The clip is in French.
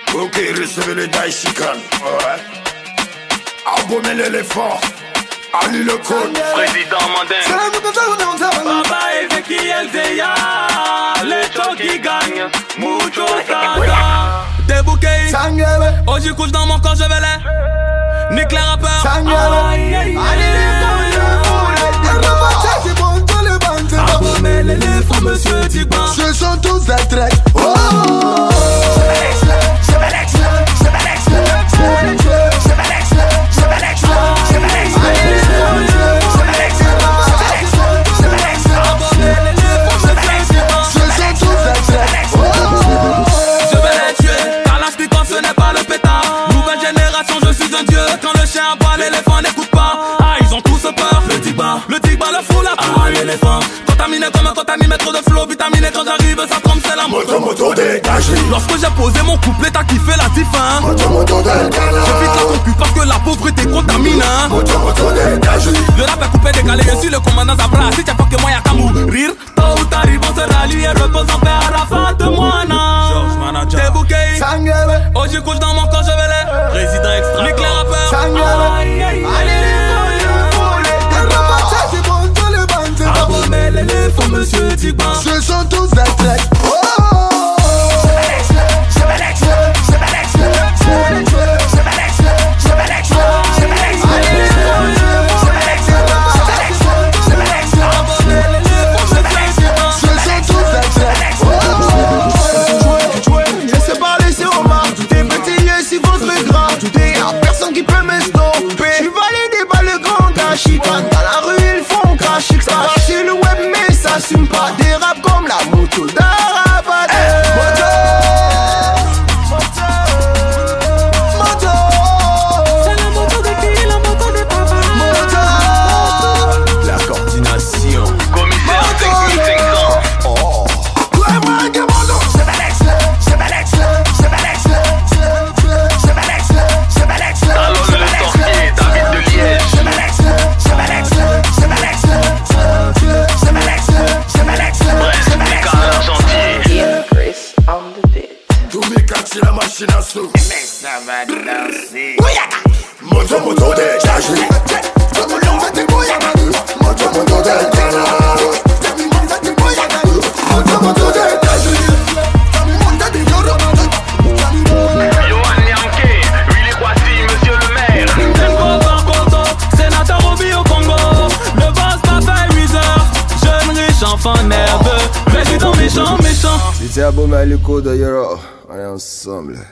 Ok, recevez le Daishikan. Ouais. Abonner l'éléphant. Ali le code. Président Mandin. Papa Ezekiel Zeya. Les gens qui gagnent. Mucho saga. Des bouquets. Oh, j'y couche dans mon corps, je vais les. Nick les rappeurs. Abonnez l'éléphant, monsieur Tigban. Ce sont tous des traits. Quand le chien aboie, l'éléphant n'écoute pas. Ah, ils ont tous peur. Le Tigba le fout la peau. Ah, l'éléphant contaminé comme un contaminé, trop de flow vitaminé. Quand j'arrive, ça trempe, c'est la moto dégagé. Lorsque j'ai posé mon couplet, t'as kiffé la diff, hein. Moto dégagé. J'évite la concu parce que la pauvreté contamine, hein. Moto dégagé. Le rap est coupé, décalé, je suis le commandant Zabra. Si t'as pas que moi, y'a qu'à mourir. Tôt ou tard, ils vont se rallier. Repose en paix à la fin de moi, non. Des bouquets. Oh, je couche dans mon corps, je vais les. Président extra. Nick les rappeurs. Abonnez l'éléphant, monsieur Tigban. Ce sont tous des traits. Laissez parler, c'est Omar. Tout est petit, si votre grand. Tout est à personne qui peut me stopper. J'suis validé par le grand Daishikan. Dans la rue, ils font cracher. Ça marche sur le web, mais ça assume pas. Des raps comme la moto d'Arabade. C'est la moto de qui? La moto de papa. La coordination. Commissaire 5500. Talonne le sorcier, David de Liège. Bref, Mika à l'argentier. Tout Mikati la machine à sous. Mais ça va danser. Moto dégagé. Moto dégagé. Yohan Niamke, Willy Kwasi, monsieur le maire. Tempo par Conto, sénateur au Bio Congo. Le boss pas fait 8 heures. Jeune riche, enfant nerveux. Président méchant. Si t'es abonné à l'écho d'ailleurs, on est ensemble.